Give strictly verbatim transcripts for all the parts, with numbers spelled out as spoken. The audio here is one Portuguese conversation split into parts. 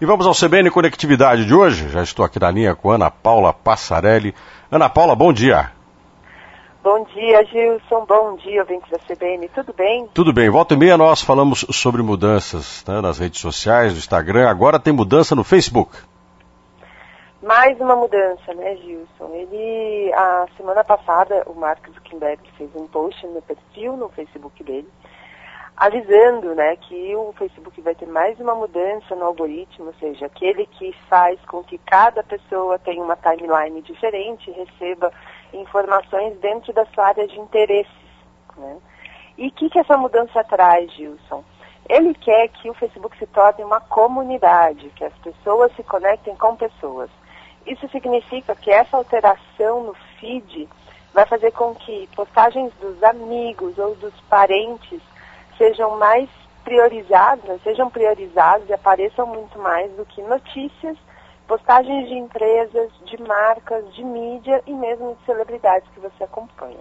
E vamos ao C B N Conectividade de hoje. Já estou aqui na linha com Ana Paula Passarelli. Ana Paula, bom dia. Bom dia, Gilson. Bom dia, ouvintes da C B N. Tudo bem? Tudo bem. Volta e meia nós falamos sobre mudanças, né, nas redes sociais, no Instagram. Agora tem mudança no Facebook. Mais uma mudança, né, Gilson? Ele, a semana passada, o Mark Zuckerberg fez um post no perfil no Facebook dele, avisando, né, que o Facebook vai ter mais uma mudança no algoritmo, ou seja, aquele que faz com que cada pessoa tenha uma timeline diferente e receba informações dentro da sua área de interesses, né? E o que, que essa mudança traz, Gilson? Ele quer que o Facebook se torne uma comunidade, que as pessoas se conectem com pessoas. Isso significa que essa alteração no feed vai fazer com que postagens dos amigos ou dos parentes sejam mais priorizadas, né, sejam priorizadas e apareçam muito mais do que notícias, postagens de empresas, de marcas, de mídia e mesmo de celebridades que você acompanha.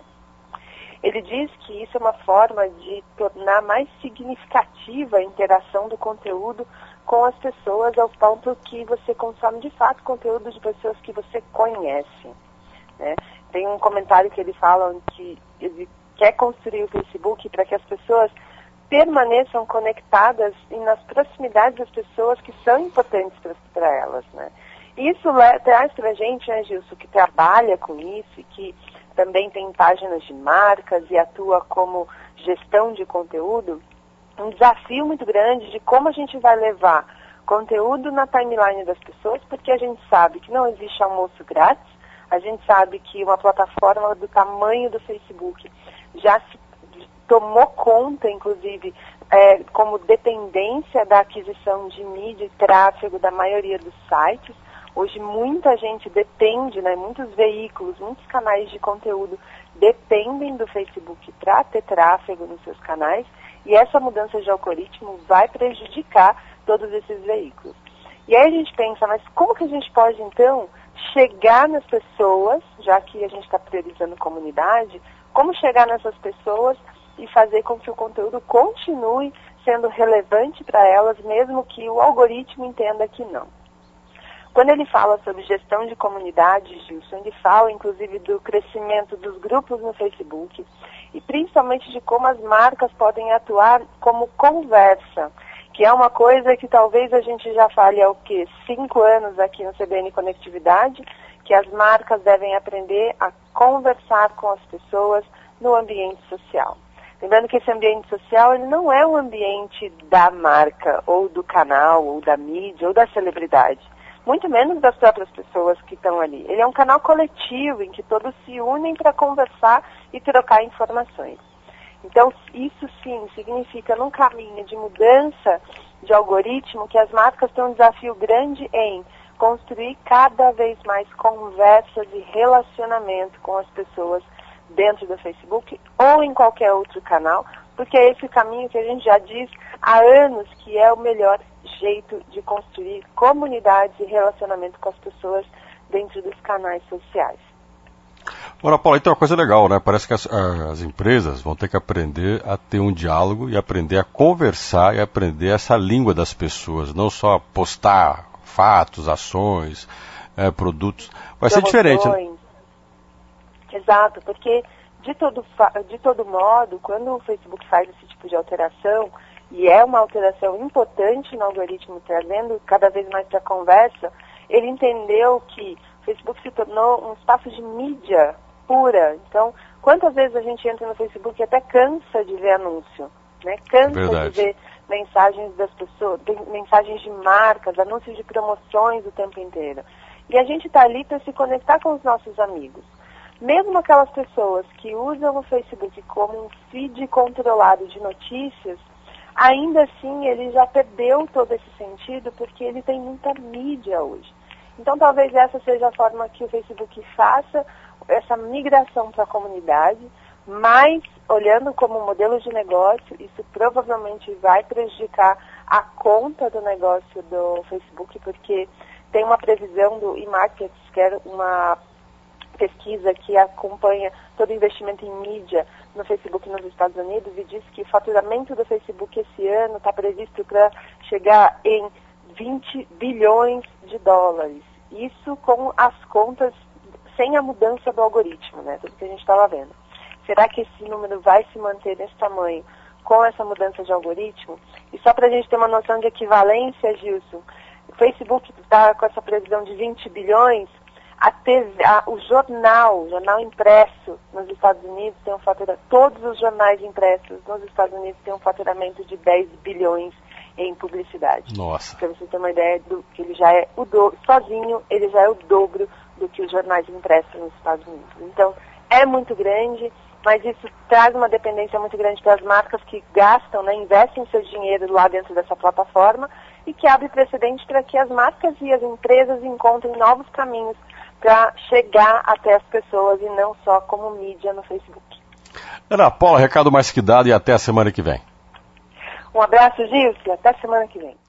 Ele diz que isso é uma forma de tornar mais significativa a interação do conteúdo com as pessoas, ao ponto que você consome de fato conteúdo de pessoas que você conhece, né? Tem um comentário que ele fala que ele quer construir o Facebook para que as pessoas permaneçam conectadas e nas proximidades das pessoas que são importantes para elas, né? Isso traz para a gente, né, Gilson, que trabalha com isso e que também tem páginas de marcas e atua como gestão de conteúdo, um desafio muito grande de como a gente vai levar conteúdo na timeline das pessoas, porque a gente sabe que não existe almoço grátis, a gente sabe que uma plataforma do tamanho do Facebook já se tomou conta, inclusive, é, como dependência da aquisição de mídia e tráfego da maioria dos sites. Hoje muita gente depende, né, muitos veículos, muitos canais de conteúdo dependem do Facebook para ter tráfego nos seus canais, e essa mudança de algoritmo vai prejudicar todos esses veículos. E aí a gente pensa, mas como que a gente pode então chegar nas pessoas, já que a gente está priorizando comunidade, como chegar nessas pessoas e fazer com que o conteúdo continue sendo relevante para elas, mesmo que o algoritmo entenda que não. Quando ele fala sobre gestão de comunidades, Gilson, ele fala inclusive do crescimento dos grupos no Facebook e principalmente de como as marcas podem atuar como conversa, que é uma coisa que talvez a gente já fale há o quê? Cinco anos aqui no C B N Conectividade, que as marcas devem aprender a conversar com as pessoas no ambiente social. Lembrando que esse ambiente social ele não é um ambiente da marca, ou do canal, ou da mídia, ou da celebridade. Muito menos das próprias pessoas que estão ali. Ele é um canal coletivo em que todos se unem para conversar e trocar informações. Então, isso sim significa, num caminho de mudança de algoritmo, que as marcas têm um desafio grande em construir cada vez mais conversas e relacionamento com as pessoas dentro do Facebook ou em qualquer outro canal, porque é esse caminho que a gente já diz há anos que é o melhor jeito de construir comunidades e relacionamento com as pessoas dentro dos canais sociais. Ora, Paula, então é uma coisa legal, né? Parece que as, as empresas vão ter que aprender a ter um diálogo e aprender a conversar e aprender essa língua das pessoas, não só postar fatos, ações, é, produtos. Vai ser diferente, né? Exato, porque de todo, de todo modo, quando o Facebook faz esse tipo de alteração, e é uma alteração importante no algoritmo, trazendo cada vez mais para a conversa, ele entendeu que o Facebook se tornou um espaço de mídia pura. Então, quantas vezes a gente entra no Facebook e até cansa de ver anúncio, né? Cansa Verdade. de ver mensagens das pessoas, mensagens de marcas, anúncios de promoções o tempo inteiro. E a gente está ali para se conectar com os nossos amigos. Mesmo aquelas pessoas que usam o Facebook como um feed controlado de notícias, ainda assim ele já perdeu todo esse sentido porque ele tem muita mídia hoje. Então talvez essa seja a forma que o Facebook faça essa migração para a comunidade, mas olhando como modelo de negócio, isso provavelmente vai prejudicar a conta do negócio do Facebook, porque tem uma previsão do eMarkets, que é uma pesquisa que acompanha todo o investimento em mídia no Facebook nos Estados Unidos, e diz que o faturamento do Facebook esse ano está previsto para chegar em vinte bilhões de dólares. Isso com as contas, sem a mudança do algoritmo, né? Tudo que a gente estava vendo. Será que esse número vai se manter nesse tamanho com essa mudança de algoritmo? E só para a gente ter uma noção de equivalência, Gilson, o Facebook está com essa previsão de vinte bilhões, a T V, a, o jornal, o jornal impresso nos Estados Unidos tem um faturamento, todos os jornais impressos nos Estados Unidos têm um faturamento de dez bilhões em publicidade. Nossa. Para você ter uma ideia do que ele já é o do, sozinho, ele já é o dobro do que os jornais impressos nos Estados Unidos. Então, é muito grande, mas isso traz uma dependência muito grande para as marcas que gastam, né, investem seu dinheiro lá dentro dessa plataforma e que abre precedente para que as marcas e as empresas encontrem novos caminhos para chegar até as pessoas e não só como mídia no Facebook. Ana Paula, recado mais que dado e até a semana que vem. Um abraço, Gilson, e até semana que vem.